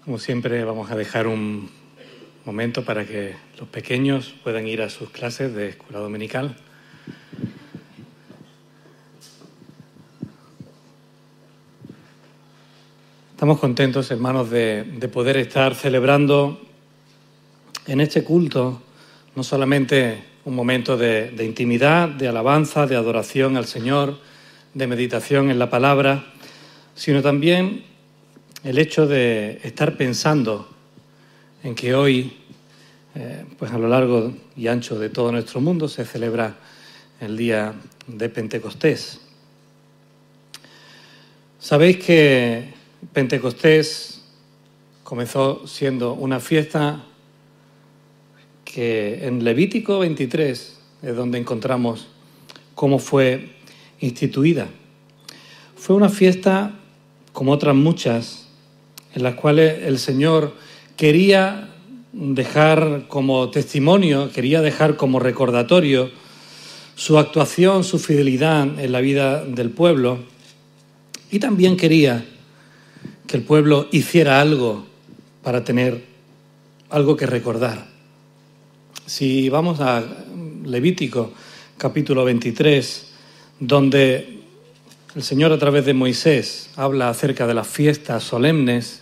Como siempre, vamos a dejar un momento para que los pequeños puedan ir a sus clases de escuela dominical. Estamos contentos, hermanos, de poder estar celebrando en este culto no solamente un momento de intimidad, de alabanza, de adoración al Señor, de meditación en la palabra, sino también el hecho de estar pensando en que hoy, pues a lo largo y ancho de todo nuestro mundo, se celebra el día de Pentecostés. Sabéis que Pentecostés comenzó siendo una fiesta que en Levítico 23 es donde encontramos cómo fue instituida. Fue una fiesta, como otras muchas, en las cuales el Señor quería dejar como testimonio, quería dejar como recordatorio su actuación, su fidelidad en la vida del pueblo, y también quería que el pueblo hiciera algo para tener algo que recordar. Si vamos a Levítico capítulo 23, donde el Señor a través de Moisés habla acerca de las fiestas solemnes,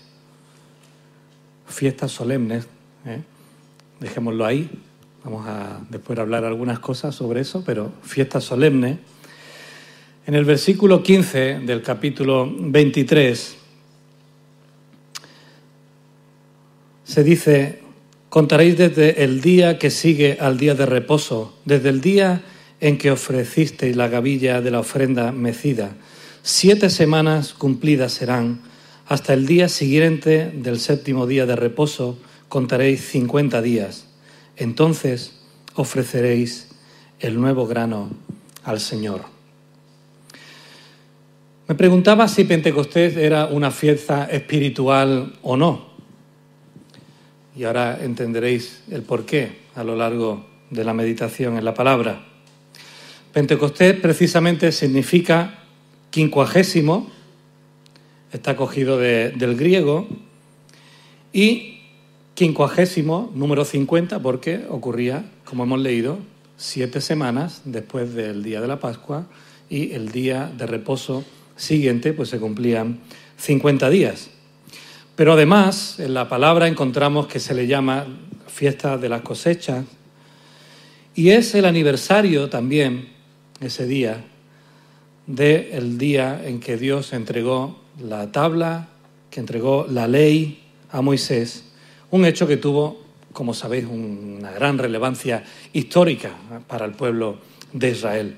dejémoslo ahí, vamos a después hablar algunas cosas sobre eso, pero fiestas solemnes. En el versículo 15 del capítulo 23 se dice: contaréis desde el día que sigue al día de reposo, desde el día en que ofrecisteis la gavilla de la ofrenda mecida. 7 semanas cumplidas serán. Hasta el día siguiente del 7º día de reposo contaréis 50 días. Entonces ofreceréis el nuevo grano al Señor. Me preguntaba si Pentecostés era una fiesta espiritual o no. Y ahora entenderéis el porqué a lo largo de la meditación en la palabra. Pentecostés precisamente significa 50, está cogido del griego, y 50, número 50, porque ocurría, como hemos leído, 7 semanas después del día de la Pascua, y el día de reposo siguiente pues se cumplían 50 días. Pero además, en la palabra encontramos que se le llama fiesta de las cosechas, y es el aniversario también, ese día, del día en que Dios entregó la tabla, que entregó la ley a Moisés, un hecho que tuvo, como sabéis, una gran relevancia histórica para el pueblo de Israel.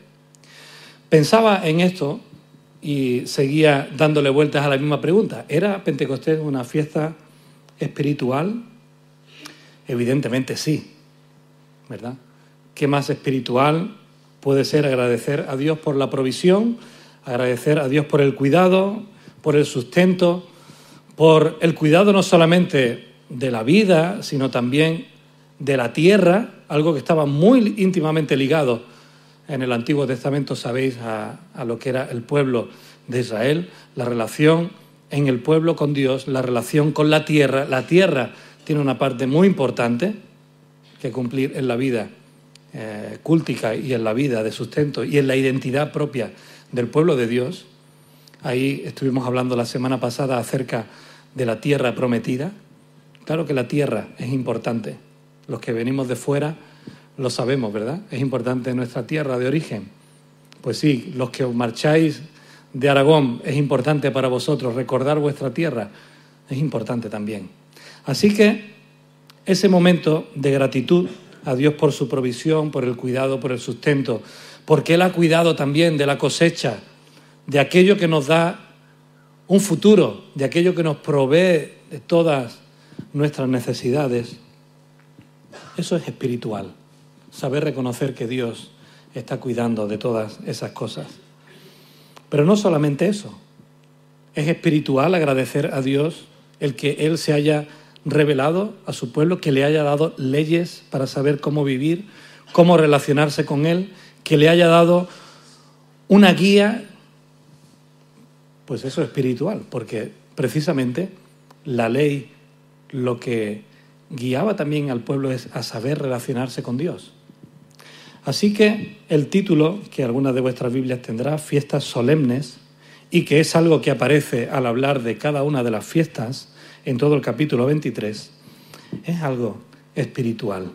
Pensaba en esto y seguía dándole vueltas a la misma pregunta. ¿Era Pentecostés una fiesta espiritual? Evidentemente sí, ¿verdad? ¿Qué más espiritual puede ser agradecer a Dios por la provisión, agradecer a Dios por el cuidado, por el sustento, por el cuidado no solamente de la vida, sino también de la tierra, algo que estaba muy íntimamente ligado en el Antiguo Testamento, sabéis, a lo que era el pueblo de Israel, la relación en el pueblo con Dios, la relación con la tierra. La tierra tiene una parte muy importante que cumplir en la vida cúltica y en la vida de sustento y en la identidad propia del pueblo de Dios. Ahí estuvimos hablando la semana pasada acerca de la tierra prometida. Claro que la tierra es importante. Los que venimos de fuera lo sabemos, ¿verdad? Es importante nuestra tierra de origen. Pues sí, los que os marcháis de Aragón, es importante para vosotros recordar vuestra tierra. Es importante también. Así que ese momento de gratitud a Dios por su provisión, por el cuidado, por el sustento, porque Él ha cuidado también de la cosecha, de aquello que nos da un futuro, de aquello que nos provee de todas nuestras necesidades. Eso es espiritual, saber reconocer que Dios está cuidando de todas esas cosas. Pero no solamente eso, es espiritual agradecer a Dios el que Él se haya revelado a su pueblo, que le haya dado leyes para saber cómo vivir, cómo relacionarse con Él, que le haya dado una guía. Pues eso es espiritual, porque precisamente la ley lo que guiaba también al pueblo es a saber relacionarse con Dios. Así que el título, que algunas de vuestras Biblias tendrá, fiestas solemnes, y que es algo que aparece al hablar de cada una de las fiestas en todo el capítulo 23, es algo espiritual.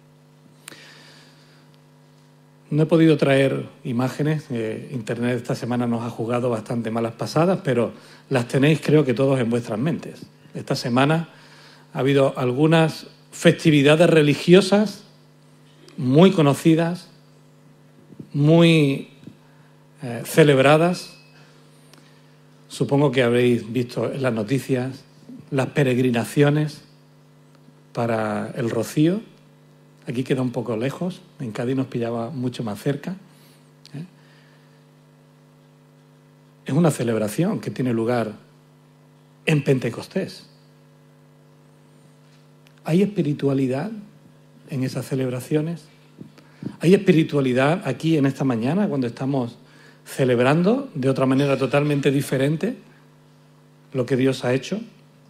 No he podido traer imágenes, Internet esta semana nos ha jugado bastante malas pasadas, pero las tenéis creo que todos en vuestras mentes. Esta semana ha habido algunas festividades religiosas muy conocidas, muy celebradas. Supongo que habréis visto en las noticias las peregrinaciones para el Rocío. Aquí queda un poco lejos, en Cádiz nos pillaba mucho más cerca. Es una celebración que tiene lugar en Pentecostés. ¿Hay espiritualidad en esas celebraciones? ¿Hay espiritualidad aquí en esta mañana cuando estamos celebrando de otra manera totalmente diferente lo que Dios ha hecho?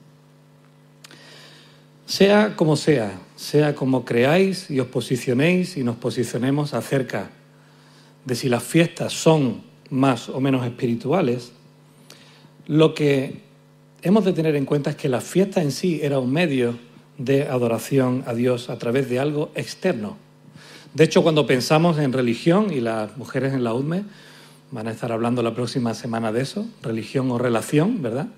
Sea como creáis y os posicionéis y nos posicionemos acerca de si las fiestas son más o menos espirituales, lo que hemos de tener en cuenta es que la fiesta en sí era un medio de adoración a Dios a través de algo externo. De hecho, cuando pensamos en religión, y las mujeres en la UDME van a estar hablando la próxima semana de eso, religión o relación, ¿verdad?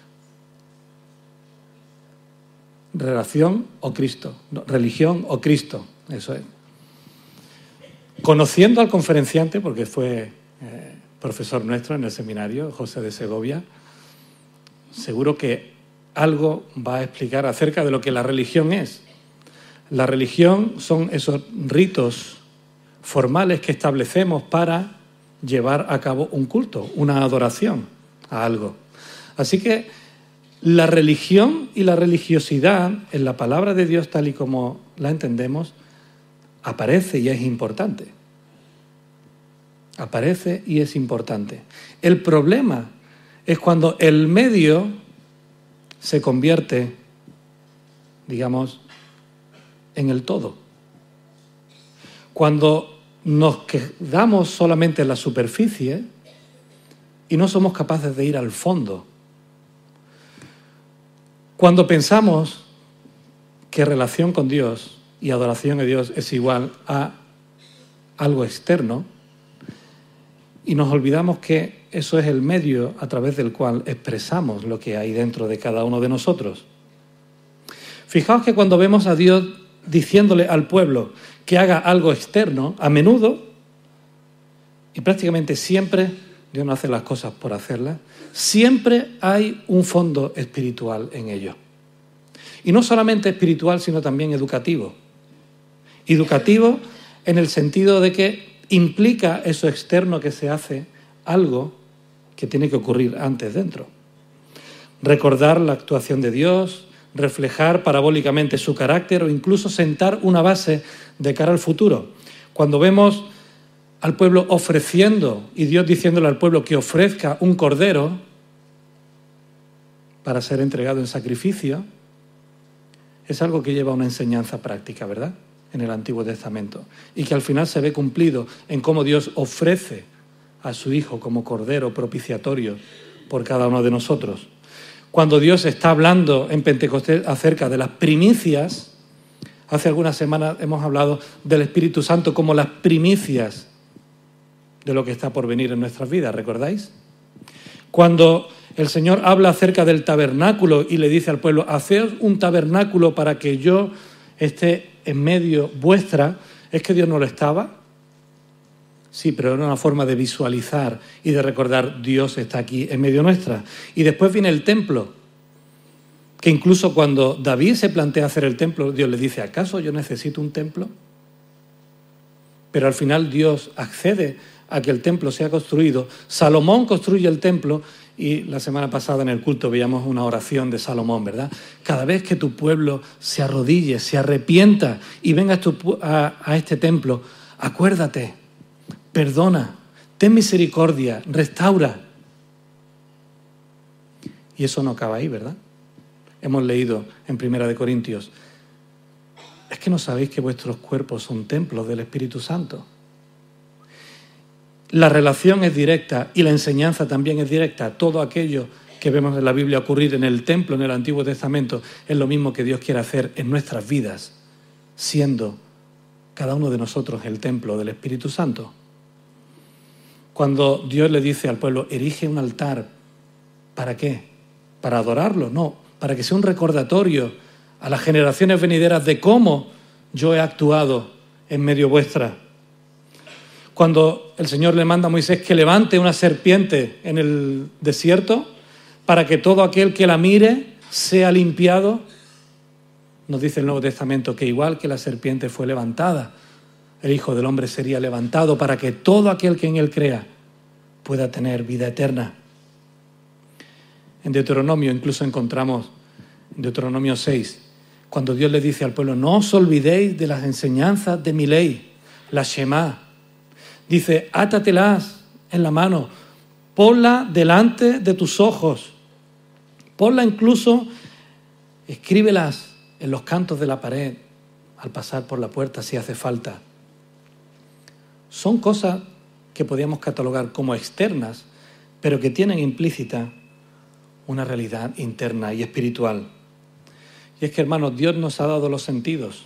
Relación o Cristo, no, religión o Cristo, eso es. Conociendo al conferenciante, porque fue profesor nuestro en el seminario, José de Segovia, seguro que algo va a explicar acerca de lo que la religión es. La religión son esos ritos formales que establecemos para llevar a cabo un culto, una adoración a algo. Así que la religión y la religiosidad en la palabra de Dios, tal y como la entendemos, aparece y es importante. Aparece y es importante. El problema es cuando el medio se convierte, digamos, en el todo. Cuando nos quedamos solamente en la superficie y no somos capaces de ir al fondo. Cuando pensamos que relación con Dios y adoración a Dios es igual a algo externo y nos olvidamos que eso es el medio a través del cual expresamos lo que hay dentro de cada uno de nosotros. Fijaos que cuando vemos a Dios diciéndole al pueblo que haga algo externo, a menudo, y prácticamente siempre, Dios no hace las cosas por hacerlas, siempre hay un fondo espiritual en ello. Y no solamente espiritual, sino también educativo. Educativo en el sentido de que implica eso externo que se hace algo que tiene que ocurrir antes dentro. Recordar la actuación de Dios, reflejar parabólicamente su carácter o incluso sentar una base de cara al futuro. Cuando vemos al pueblo ofreciendo y Dios diciéndole al pueblo que ofrezca un cordero para ser entregado en sacrificio, es algo que lleva una enseñanza práctica, ¿verdad?, en el Antiguo Testamento, y que al final se ve cumplido en cómo Dios ofrece a su Hijo como cordero propiciatorio por cada uno de nosotros. Cuando Dios está hablando en Pentecostés acerca de las primicias, hace algunas semanas hemos hablado del Espíritu Santo como las primicias de lo que está por venir en nuestras vidas, ¿recordáis? Cuando el Señor habla acerca del tabernáculo y le dice al pueblo, haceos un tabernáculo para que yo esté en medio vuestra, ¿es que Dios no lo estaba? Sí, pero era una forma de visualizar y de recordar Dios está aquí en medio nuestra. Y después viene el templo, que incluso cuando David se plantea hacer el templo, Dios le dice, ¿acaso yo necesito un templo? Pero al final Dios accede a que el templo sea construido. Salomón construye el templo y la semana pasada en el culto veíamos una oración de Salomón, ¿verdad? Cada vez que tu pueblo se arrodille, se arrepienta y vengas a este templo, acuérdate, perdona, ten misericordia, restaura. Y eso no acaba ahí, ¿verdad? hemos leído en 1 Corintios. ¿Es que no sabéis que vuestros cuerpos son templos del Espíritu Santo? La relación es directa y la enseñanza también es directa. Todo aquello que vemos en la Biblia ocurrir en el templo, en el Antiguo Testamento, es lo mismo que Dios quiere hacer en nuestras vidas, siendo cada uno de nosotros el templo del Espíritu Santo. Cuando Dios le dice al pueblo, erige un altar, ¿para qué? ¿Para adorarlo? No, para que sea un recordatorio a las generaciones venideras de cómo yo he actuado en medio vuestra. Cuando el Señor le manda a Moisés que levante una serpiente en el desierto para que todo aquel que la mire sea limpiado, nos dice el Nuevo Testamento que igual que la serpiente fue levantada, el Hijo del Hombre sería levantado para que todo aquel que en él crea pueda tener vida eterna. En Deuteronomio incluso encontramos, en Deuteronomio 6, cuando Dios le dice al pueblo, no os olvidéis de las enseñanzas de mi ley, la Shema. Dice, átatelas en la mano, ponla delante de tus ojos, ponla incluso, escríbelas en los cantos de la pared, al pasar por la puerta si hace falta. Son cosas que podríamos catalogar como externas, pero que tienen implícita una realidad interna y espiritual. Y es que, hermanos, Dios nos ha dado los sentidos.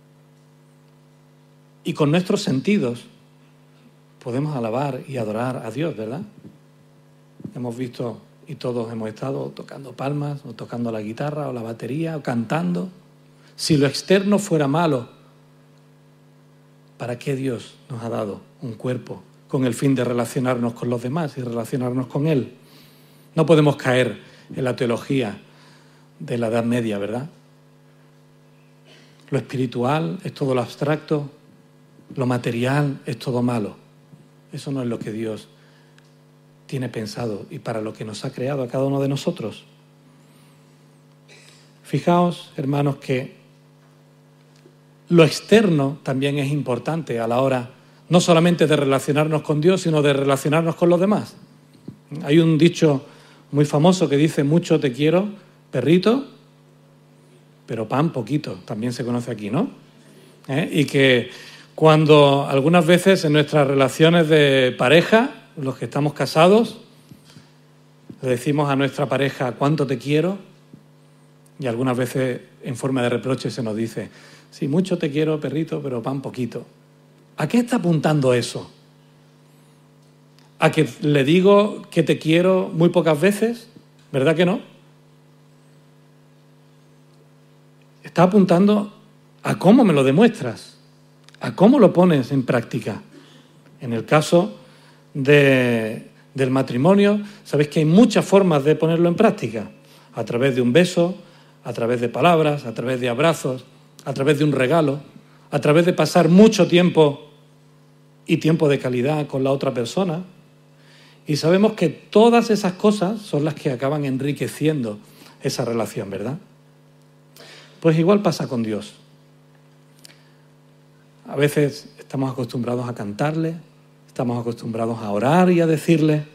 Y con nuestros sentidos podemos alabar y adorar a Dios, ¿verdad? Hemos visto y todos hemos estado tocando palmas, o tocando la guitarra, o la batería, o cantando. Si lo externo fuera malo, ¿para qué Dios nos ha dado un cuerpo con el fin de relacionarnos con los demás y relacionarnos con Él? No podemos caer en la teología de la Edad Media, ¿verdad? Lo espiritual es todo lo abstracto, lo material es todo malo. Eso no es lo que Dios tiene pensado y para lo que nos ha creado a cada uno de nosotros. Fijaos, hermanos, que lo externo también es importante a la hora no solamente de relacionarnos con Dios, sino de relacionarnos con los demás. Hay un dicho muy famoso que dice, mucho te quiero, perrito, pero pan poquito, también se conoce aquí, ¿no? Y que cuando algunas veces en nuestras relaciones de pareja, los que estamos casados, le decimos a nuestra pareja cuánto te quiero, y algunas veces en forma de reproche se nos dice, sí, mucho te quiero, perrito, pero pan poquito. ¿A qué está apuntando eso? ¿A que le digo que te quiero muy pocas veces? ¿Verdad que no? Está apuntando a cómo me lo demuestras, a cómo lo pones en práctica. En el caso del matrimonio, sabéis que hay muchas formas de ponerlo en práctica, a través de un beso, a través de palabras, a través de abrazos, a través de un regalo, a través de pasar mucho tiempo y tiempo de calidad con la otra persona. Y sabemos que todas esas cosas son las que acaban enriqueciendo esa relación, ¿verdad? Pues igual pasa con Dios. A veces estamos acostumbrados a cantarle, estamos acostumbrados a orar y a decirle.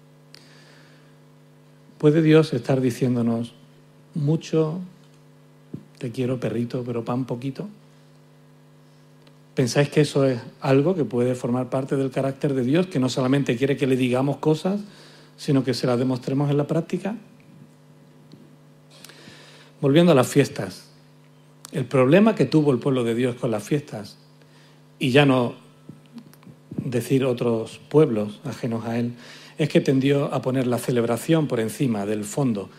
¿Puede Dios estar diciéndonos, mucho te quiero, perrito, pero pan poquito? ¿Pensáis que eso es algo que puede formar parte del carácter de Dios, que no solamente quiere que le digamos cosas, sino que se las demostremos en la práctica? Volviendo a las fiestas, el problema que tuvo el pueblo de Dios con las fiestas, y ya no decir otros pueblos ajenos a él, es que tendió a poner la celebración por encima del fondo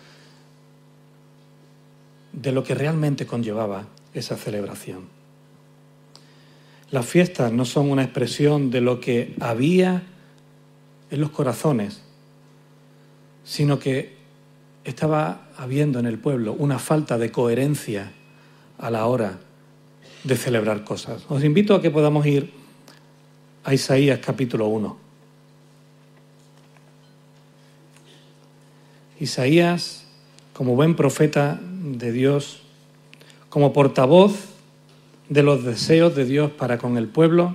de lo que realmente conllevaba esa celebración. Las fiestas no son una expresión de lo que había en los corazones, sino que estaba habiendo en el pueblo una falta de coherencia a la hora de celebrar cosas. Os invito a que podamos ir a Isaías capítulo 1. Isaías, como buen profeta de Dios, como portavoz de los deseos de Dios para con el pueblo,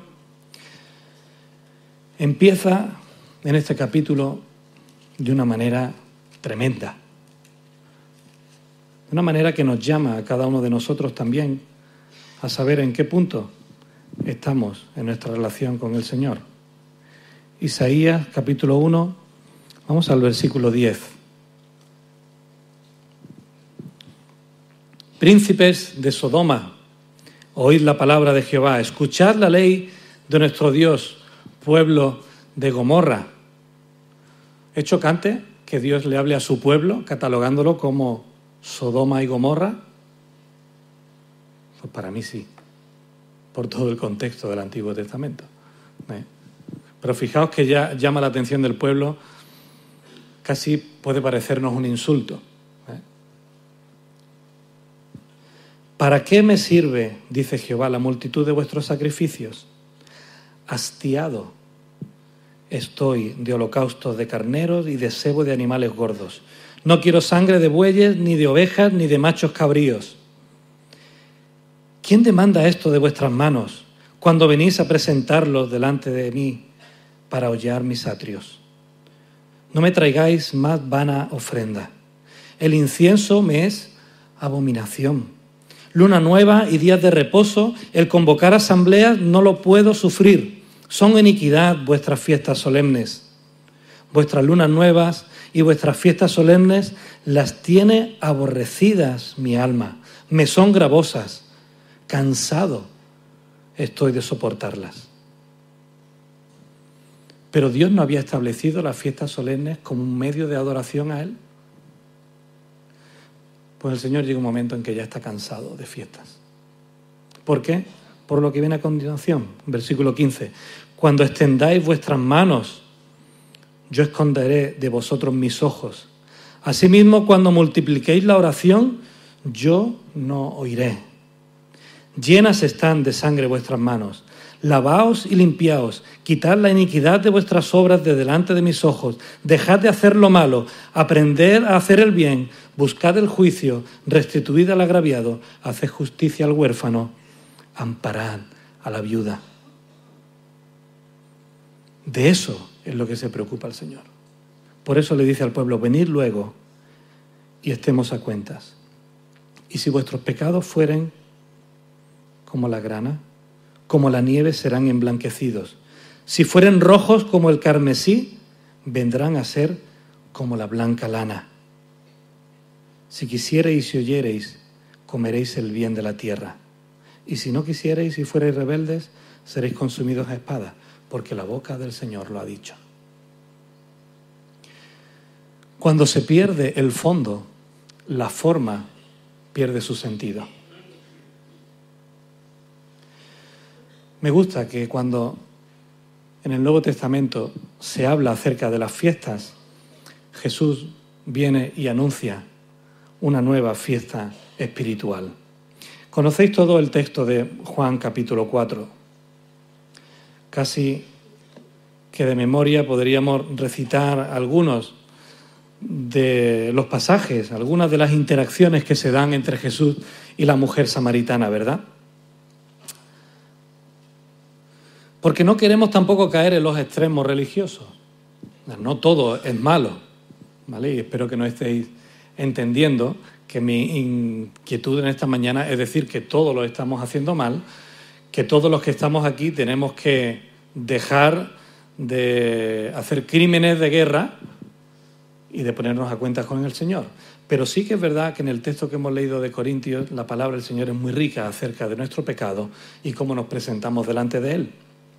empieza en este capítulo de una manera tremenda. una manera que nos llama a cada uno de nosotros también a saber en qué punto estamos en nuestra relación con el Señor. Isaías, capítulo 1, vamos al versículo 10. Príncipes de Sodoma, oíd la palabra de Jehová, escuchad la ley de nuestro Dios, pueblo de Gomorra. ¿Es chocante que Dios le hable a su pueblo catalogándolo como Sodoma y Gomorra? Pues para mí sí, por todo el contexto del Antiguo Testamento. Pero fijaos que ya llama la atención del pueblo, casi puede parecernos un insulto. ¿Para qué me sirve, dice Jehová, la multitud de vuestros sacrificios? Hastiado estoy de holocaustos de carneros y de sebo de animales gordos. No quiero sangre de bueyes, ni de ovejas, ni de machos cabríos. ¿Quién demanda esto de vuestras manos cuando venís a presentarlos delante de mí para hollar mis atrios? No me traigáis más vana ofrenda. El incienso me es abominación. Luna nueva y días de reposo, el convocar asambleas no lo puedo sufrir. Son iniquidad vuestras fiestas solemnes. Vuestras lunas nuevas y vuestras fiestas solemnes las tiene aborrecidas mi alma. Me son gravosas. Cansado estoy de soportarlas. Pero Dios no había establecido las fiestas solemnes como un medio de adoración a Él. Pues el Señor llega un momento en que ya está cansado de fiestas. ¿Por qué? Por lo que viene a continuación, versículo 15. Cuando extendáis vuestras manos, yo esconderé de vosotros mis ojos. Asimismo, cuando multipliquéis la oración, yo no oiré. Llenas están de sangre vuestras manos. Lavaos y limpiaos, quitad la iniquidad de vuestras obras de delante de mis ojos, dejad de hacer lo malo, aprended a hacer el bien, buscad el juicio, restituid al agraviado, haced justicia al huérfano, amparad a la viuda. De eso es lo que se preocupa el Señor. Por eso le dice al pueblo, venid luego y estemos a cuentas. Y si vuestros pecados fueren como la grana, como la nieve serán emblanquecidos. Si fueren rojos como el carmesí, vendrán a ser como la blanca lana. Si quisierais y oyereis, comeréis el bien de la tierra. Y si no quisierais y fuereis rebeldes, seréis consumidos a espada, porque la boca del Señor lo ha dicho. Cuando se pierde el fondo, la forma pierde su sentido. Me gusta que cuando en el Nuevo Testamento se habla acerca de las fiestas, Jesús viene y anuncia una nueva fiesta espiritual. Conocéis todo el texto de Juan capítulo 4. Casi que de memoria podríamos recitar algunos de los pasajes, algunas de las interacciones que se dan entre Jesús y la mujer samaritana, ¿verdad? Porque no queremos tampoco caer en los extremos religiosos. No todo es malo, ¿vale? Y espero que no estéis entendiendo que mi inquietud en esta mañana es decir que todos lo estamos haciendo mal, que todos los que estamos aquí tenemos que dejar de hacer crímenes de guerra y de ponernos a cuentas con el Señor. Pero sí que es verdad que en el texto que hemos leído de Corintios, la palabra del Señor es muy rica acerca de nuestro pecado y cómo nos presentamos delante de Él.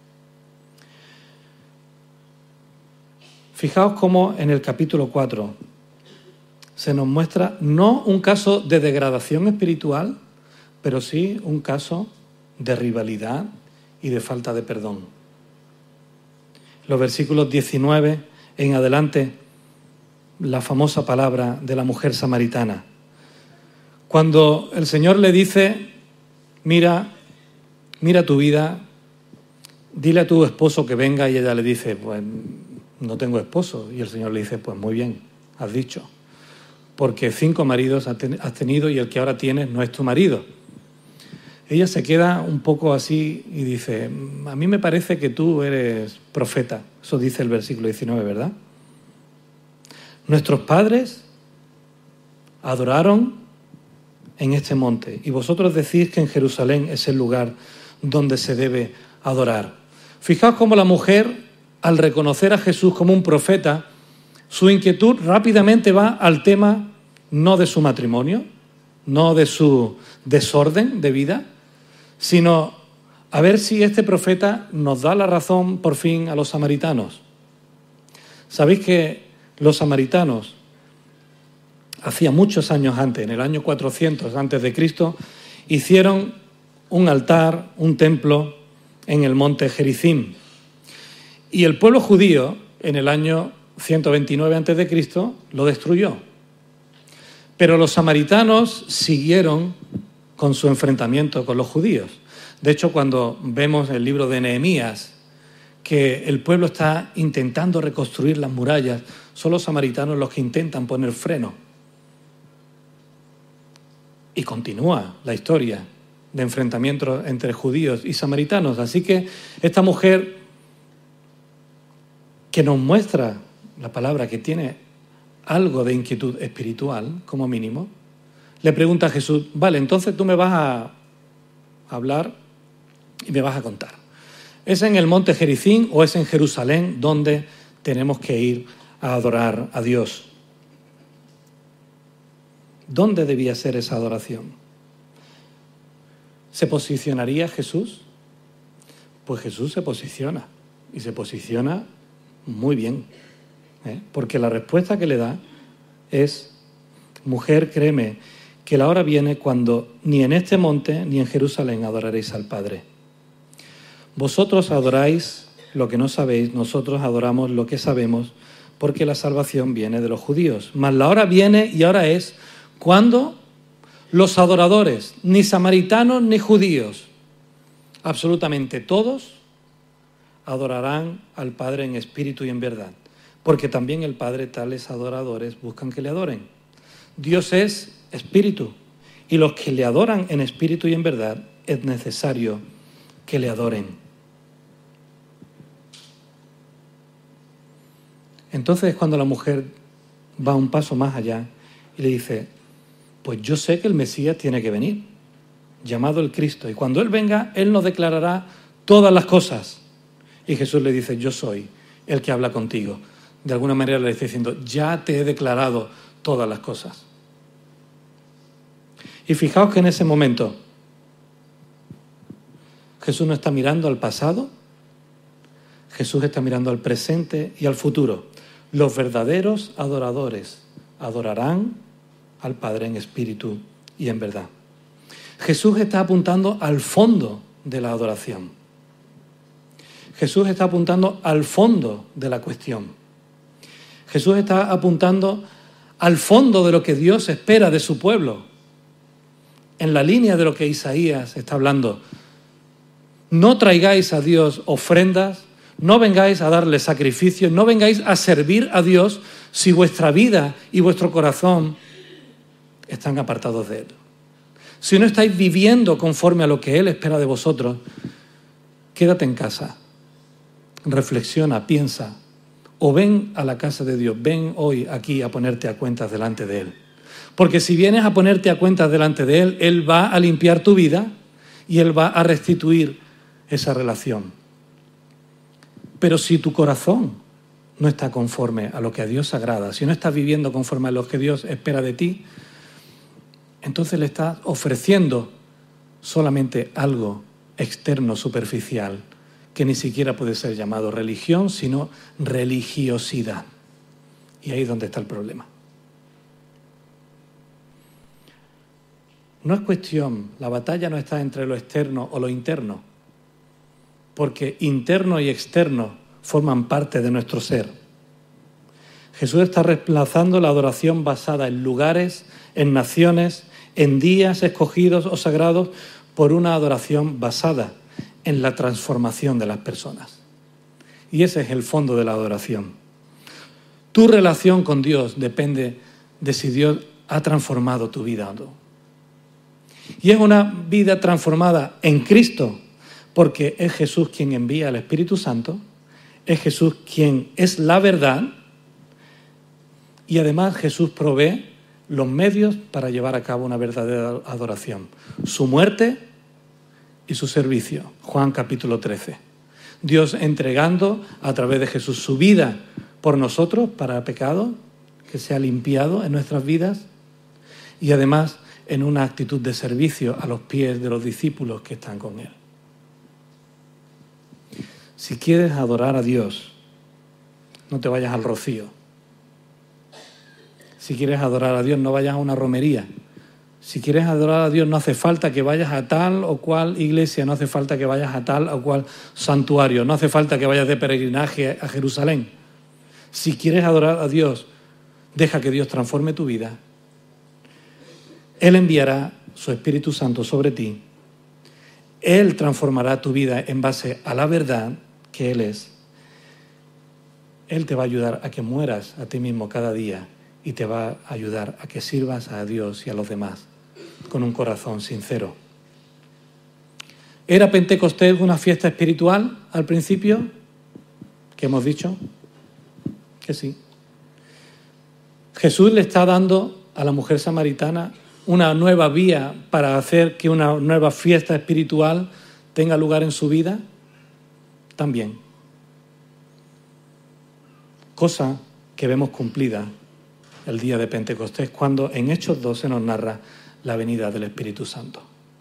Fijaos cómo en el capítulo 4 se nos muestra no un caso de degradación espiritual, pero sí un caso de rivalidad y de falta de perdón. Los versículos 19 en adelante, la famosa palabra de la mujer samaritana. Cuando el Señor le dice, mira tu vida, dile a tu esposo que venga, y ella le dice, pues no tengo esposo. Y el Señor le dice, pues muy bien, has dicho, porque 5 maridos has tenido y el que ahora tienes no es tu marido. Ella se queda un poco así y dice, a mí me parece que tú eres profeta. Eso dice el versículo 19, ¿verdad? Nuestros padres adoraron en este monte, y vosotros decís que en Jerusalén es el lugar donde se debe adorar. Fijaos cómo la mujer, al reconocer a Jesús como un profeta, su inquietud rápidamente va al tema no de su matrimonio, no de su desorden de vida, sino a ver si este profeta nos da la razón por fin a los samaritanos. Sabéis que los samaritanos, hacía muchos años antes, en el año 400 antes de Cristo, hicieron un altar, un templo en el monte Gerizim. Y el pueblo judío, en el año 129 antes de Cristo, lo destruyó. Pero los samaritanos siguieron con su enfrentamiento con los judíos. De hecho, cuando vemos el libro de Nehemías, que el pueblo está intentando reconstruir las murallas, son los samaritanos los que intentan poner freno. Y continúa la historia de enfrentamiento entre judíos y samaritanos. Así que esta mujer, que nos muestra la palabra que tiene algo de inquietud espiritual, como mínimo, le pregunta a Jesús: vale, entonces tú me vas a hablar y me vas a contar. ¿Es en el monte Gerizim o es en Jerusalén donde tenemos que ir a adorar a Dios? ¿Dónde debía ser esa adoración? ¿Se posicionaría Jesús? Pues Jesús se posiciona, y se posiciona muy bien, porque la respuesta que le da es: mujer, créeme, que la hora viene cuando ni en este monte ni en Jerusalén adoraréis al Padre. Vosotros adoráis lo que no sabéis, nosotros adoramos lo que sabemos, porque la salvación viene de los judíos. Mas la hora viene, y ahora es, cuando los adoradores, ni samaritanos ni judíos, absolutamente todos, adorarán al Padre en espíritu y en verdad, porque también el Padre tales adoradores buscan que le adoren. Dios es espíritu, y los que le adoran en espíritu y en verdad es necesario que le adoren. Entonces es cuando la mujer va un paso más allá y le dice: pues yo sé que el Mesías tiene que venir, llamado el Cristo, y cuando Él venga, Él nos declarará todas las cosas. Y Jesús le dice: yo soy el que habla contigo. De alguna manera le está diciendo: ya te he declarado todas las cosas. Y fijaos que en ese momento Jesús no está mirando al pasado, Jesús está mirando al presente y al futuro. Los verdaderos adoradores adorarán al Padre en espíritu y en verdad. Jesús está apuntando al fondo de la adoración. Jesús está apuntando al fondo de la cuestión. Jesús está apuntando al fondo de lo que Dios espera de su pueblo. En la línea de lo que Isaías está hablando. No traigáis a Dios ofrendas, no vengáis a darle sacrificios, no vengáis a servir a Dios si vuestra vida y vuestro corazón están apartados de Él. Si no estáis viviendo conforme a lo que Él espera de vosotros, quédate en casa, reflexiona, piensa, o ven a la casa de Dios, ven hoy aquí a ponerte a cuentas delante de Él. Porque si vienes a ponerte a cuentas delante de Él, Él va a limpiar tu vida y Él va a restituir esa relación. Pero si tu corazón no está conforme a lo que a Dios agrada, si no estás viviendo conforme a lo que Dios espera de ti, entonces le estás ofreciendo solamente algo externo, superficial, que ni siquiera puede ser llamado religión, sino religiosidad. Y ahí es donde está el problema. No es cuestión, la batalla no está entre lo externo o lo interno, porque interno y externo forman parte de nuestro ser. Jesús está reemplazando la adoración basada en lugares, en naciones, en días escogidos o sagrados, por una adoración basada en la transformación de las personas. Y ese es el fondo de la adoración. Tu relación con Dios depende de si Dios ha transformado tu vida o no. Y es una vida transformada en Cristo, porque es Jesús quien envía al Espíritu Santo, es Jesús quien es la verdad, y además Jesús provee los medios para llevar a cabo una verdadera adoración. Su muerte y su servicio. Juan capítulo 13. Dios entregando a través de Jesús su vida por nosotros para el pecado, que sea limpiado en nuestras vidas, y además en una actitud de servicio a los pies de los discípulos que están con Él. Si quieres adorar a Dios, no te vayas al Rocío. Si quieres adorar a Dios, no vayas a una romería. Si quieres adorar a Dios, no hace falta que vayas a tal o cual iglesia, no hace falta que vayas a tal o cual santuario, no hace falta que vayas de peregrinaje a Jerusalén. Si quieres adorar a Dios, deja que Dios transforme tu vida. Él enviará su Espíritu Santo sobre ti. Él transformará tu vida en base a la verdad que Él es. Él te va a ayudar a que mueras a ti mismo cada día y te va a ayudar a que sirvas a Dios y a los demás con un corazón sincero. ¿Era Pentecostés una fiesta espiritual al principio? ¿Qué hemos dicho? Que sí. Jesús le está dando a la mujer samaritana una nueva vía para hacer que una nueva fiesta espiritual tenga lugar en su vida. También. Cosa que vemos cumplida el día de Pentecostés, cuando en Hechos 2 se nos narra la venida del Espíritu Santo.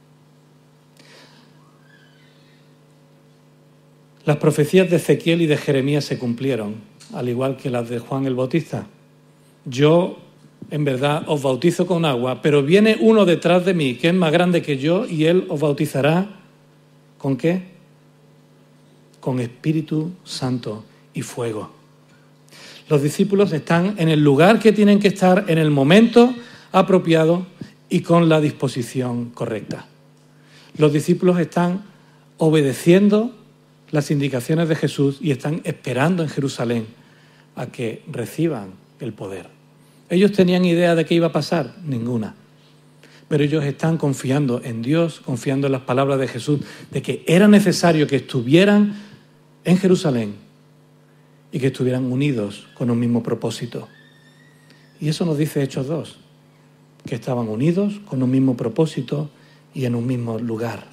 Las profecías de Ezequiel y de Jeremías se cumplieron, al igual que las de Juan el Bautista. Yo, en verdad, os bautizo con agua, pero viene uno detrás de mí, que es más grande que yo, y él os bautizará ¿con qué? Con Espíritu Santo y fuego. Los discípulos están en el lugar que tienen que estar, en el momento apropiado y con la disposición correcta. Los discípulos están obedeciendo las indicaciones de Jesús y están esperando en Jerusalén a que reciban el poder. ¿Ellos tenían idea de qué iba a pasar? Ninguna. Pero ellos están confiando en Dios, confiando en las palabras de Jesús, de que era necesario que estuvieran en Jerusalén y que estuvieran unidos con un mismo propósito. Y eso nos dice Hechos 2, que estaban unidos con un mismo propósito y en un mismo lugar.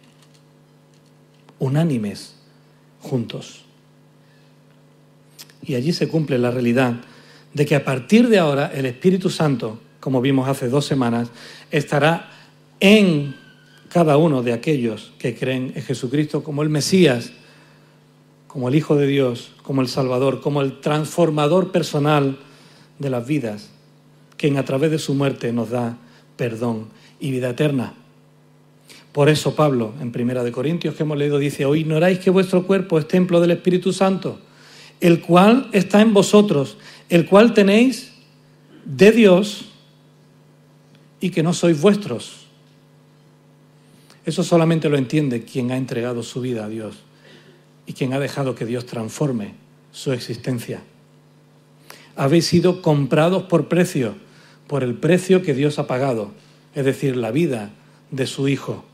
Unánimes, juntos. Y allí se cumple la realidad de que a partir de ahora el Espíritu Santo, como vimos hace 2 semanas, estará en cada uno de aquellos que creen en Jesucristo como el Mesías, como el Hijo de Dios, como el Salvador, como el transformador personal de las vidas, quien a través de su muerte nos da perdón y vida eterna. Por eso Pablo, en 1 Corintios que hemos leído, dice: ¿o ignoráis que vuestro cuerpo es templo del Espíritu Santo, el cual está en vosotros, el cual tenéis de Dios y que no sois vuestros? Eso solamente lo entiende quien ha entregado su vida a Dios y quien ha dejado que Dios transforme su existencia. Habéis sido comprados por precio, por el precio que Dios ha pagado, es decir, la vida de su Hijo.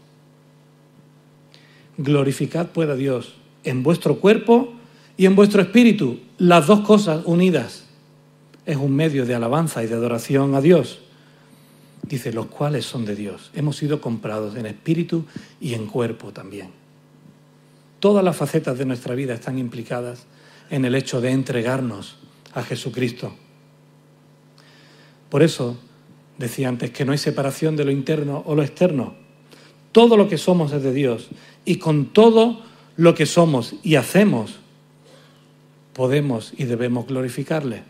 Glorificad pues a Dios en vuestro cuerpo y en vuestro espíritu, las dos cosas unidas. Es un medio de alabanza y de adoración a Dios. Dice, los cuales son de Dios. Hemos sido comprados en espíritu y en cuerpo también. Todas las facetas de nuestra vida están implicadas en el hecho de entregarnos a Jesucristo. Por eso decía antes que no hay separación de lo interno o lo externo. Todo lo que somos es de Dios y con todo lo que somos y hacemos podemos y debemos glorificarle.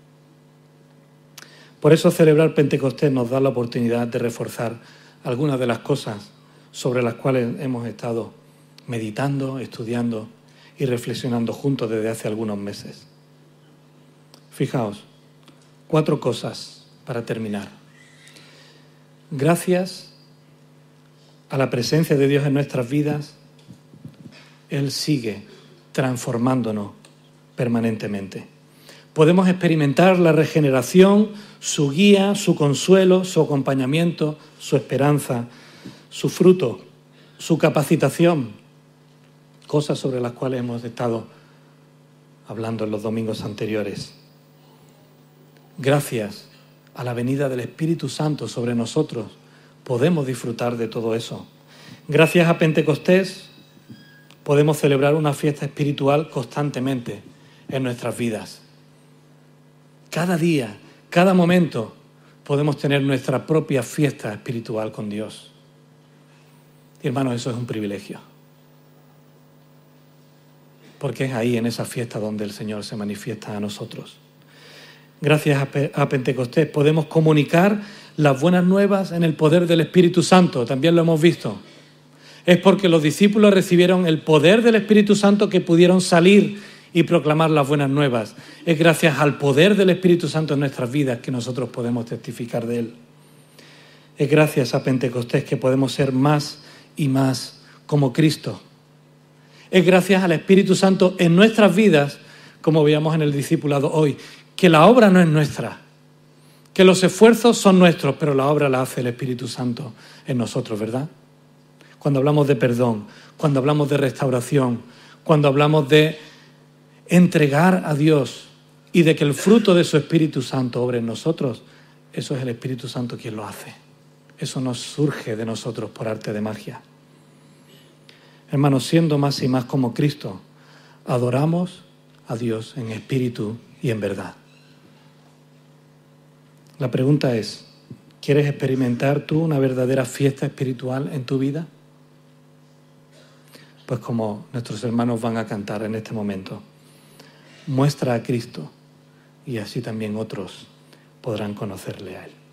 Por eso celebrar Pentecostés nos da la oportunidad de reforzar algunas de las cosas sobre las cuales hemos estado meditando, estudiando y reflexionando juntos desde hace algunos meses. Fijaos, 4 cosas para terminar. Gracias a la presencia de Dios en nuestras vidas, Él sigue transformándonos permanentemente. Podemos experimentar la regeneración, su guía, su consuelo, su acompañamiento, su esperanza, su fruto, su capacitación, cosas sobre las cuales hemos estado hablando en los domingos anteriores. Gracias a la venida del Espíritu Santo sobre nosotros, podemos disfrutar de todo eso. Gracias a Pentecostés podemos celebrar una fiesta espiritual constantemente en nuestras vidas. Cada día, cada momento, podemos tener nuestra propia fiesta espiritual con Dios. Y hermanos, eso es un privilegio. Porque es ahí, en esa fiesta, donde el Señor se manifiesta a nosotros. Gracias a Pentecostés podemos comunicar las buenas nuevas en el poder del Espíritu Santo. También lo hemos visto. Es porque los discípulos recibieron el poder del Espíritu Santo que pudieron salir y proclamar las buenas nuevas. Es gracias al poder del Espíritu Santo en nuestras vidas que nosotros podemos testificar de Él. Es gracias a Pentecostés que podemos ser más y más como Cristo. Es gracias al Espíritu Santo en nuestras vidas, como veíamos en el discipulado hoy, que la obra no es nuestra, que los esfuerzos son nuestros, pero la obra la hace el Espíritu Santo en nosotros, ¿verdad? Cuando hablamos de perdón, cuando hablamos de restauración, cuando hablamos de entregar a Dios y de que el fruto de su Espíritu Santo obre en nosotros, eso es el Espíritu Santo quien lo hace. Eso no surge de nosotros por arte de magia. Hermanos, siendo más y más como Cristo, adoramos a Dios en espíritu y en verdad. La pregunta es, ¿quieres experimentar tú una verdadera fiesta espiritual en tu vida? Pues como nuestros hermanos van a cantar en este momento, muestra a Cristo y así también otros podrán conocerle a Él.